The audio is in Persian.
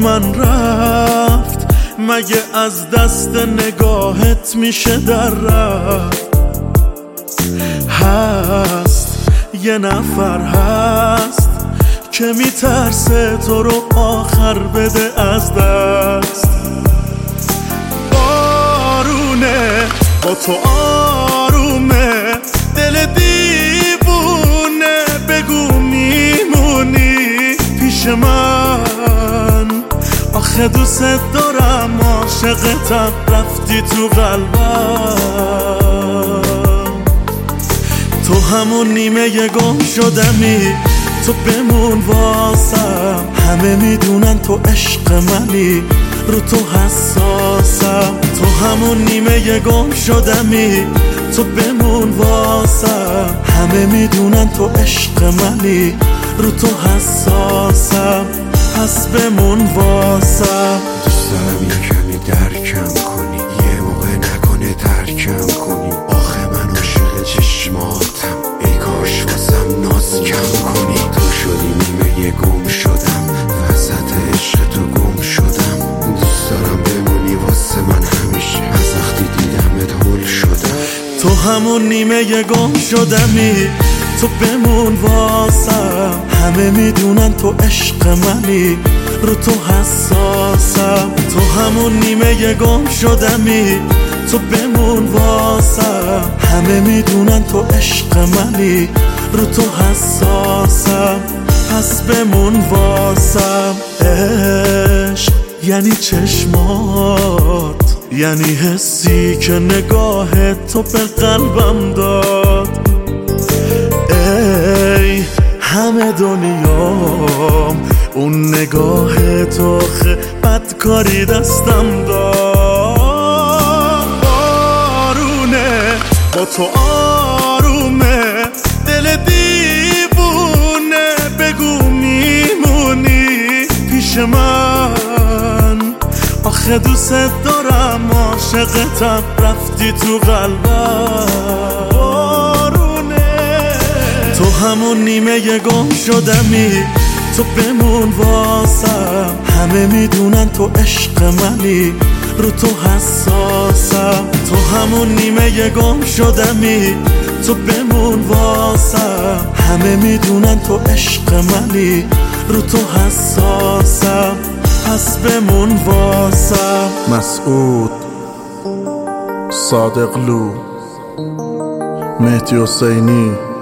من رفت، مگه از دست نگاهت میشه در رفت؟ هست یه نفر هست که میترسه تو رو آخر بده از دست. بارونه با تو آرومه، دل دیوونه، بگو میمونی پیش من؟ آخه دوست دارم، عاشقتم، رفتی تو قلبم. تو همون نیمه گم شدمی، تو بمون واسم. همه میدونن تو عشق منی، رو تو حساسم. تو همون نیمه گم شدمی، تو بمون واسم. همه میدونن تو عشق منی، رو تو حساسم. پس بمون واسم. دوست دارم یه کمی درکم کنی، یه موقع نکنه ترکم کنی. آخه من عاشق چشماتم، ای کاش واسم ناز کم کنی. تو شدی نیمه گم شدم، وسط عشق تو گم شدم. دوست دارم بمونی واسه من همیشه، از وقتی دیدمت هول شدم. تو همون نیمه گم شدمی، تو بمون واسم. همه میدونن تو عشق منی، رو تو حساسم. تو همون نیمه گم شدمی، تو بمون واسم. همه میدونن تو عشق منی، رو تو حساسم. پس بمون واسم. عشق یعنی چشمات، یعنی حسی که نگاه تو به قلبم داد. ای همه دنیام، اون نگاه تو بدکاری دستم داد. بارونه با تو آرومه، دل دیوونه، بگو میمونی پیش من؟ آخه دوست دارم، عاشقتم، رفتی تو قلبم. تو همون نیمه گم شدمی، تو بمون واسم. همه میدونن تو عشق منی، رو تو حساسم. تو همون نیمه گم شدمی، تو بمون واسم. همه میدونن تو عشق منی، رو تو حساسم. پس بمون واسم. مسعود، صادقلو، مهدی حسینی.